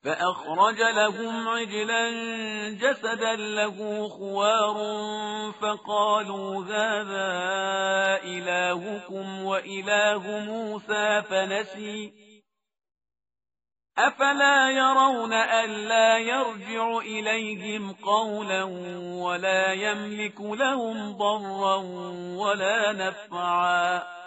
فأخرج لهم عجلا جسدا له خوار فقالوا هذا إلهكم وإله موسى فنسي أفلا يرون ألا يرجع إليهم قولا ولا يملك لهم ضرا ولا نفعا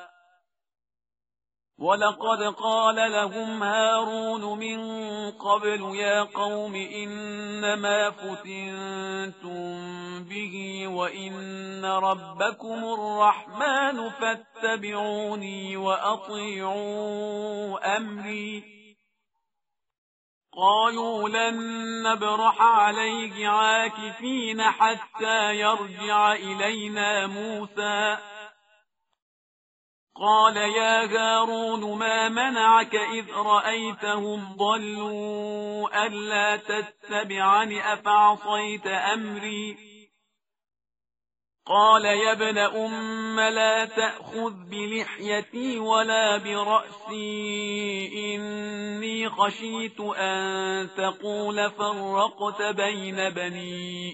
ولقد قال لهم هارون من قبل يا قوم إنما فتنتم به وإن ربكم الرحمن فاتبعوني وأطيعوا أمري قالوا لن نبرح عليه عاكفين حتى يرجع إلينا موسى قال يا هارون ما منعك إذ رأيتهم ضلوا ألا تتبعني أفعصيت أمري قال يا ابن أم لا تأخذ بلحيتي ولا برأسي إني خشيت أن تقول فرقت بين بني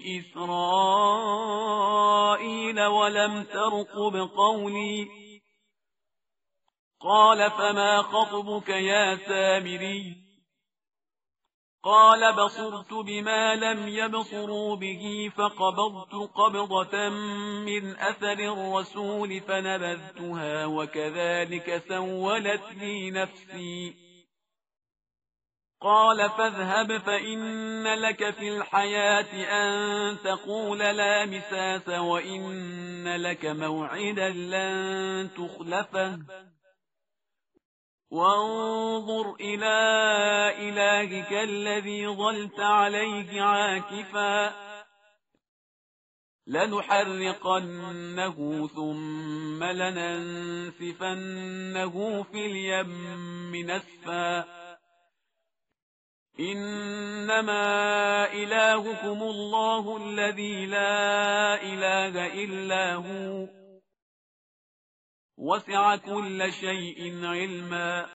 إسرائيل ولم ترقب قولي قال فما خطبك يا سامري قال بصرت بما لم يبصروا به فقبضت قبضة من أثر الرسول فنبذتها وكذلك سولت لي نفسي قال فاذهب فإن لك في الحياة أن تقول لا مساس وإن لك موعدا لن تخلفه وانظر إلى إلهك الذي ظلت عليه عاكفا لنحرقنه ثم لننسفنه في اليم نسفا إنما إلهكم الله الذي لا إله إلا هو وسع كل شيء علما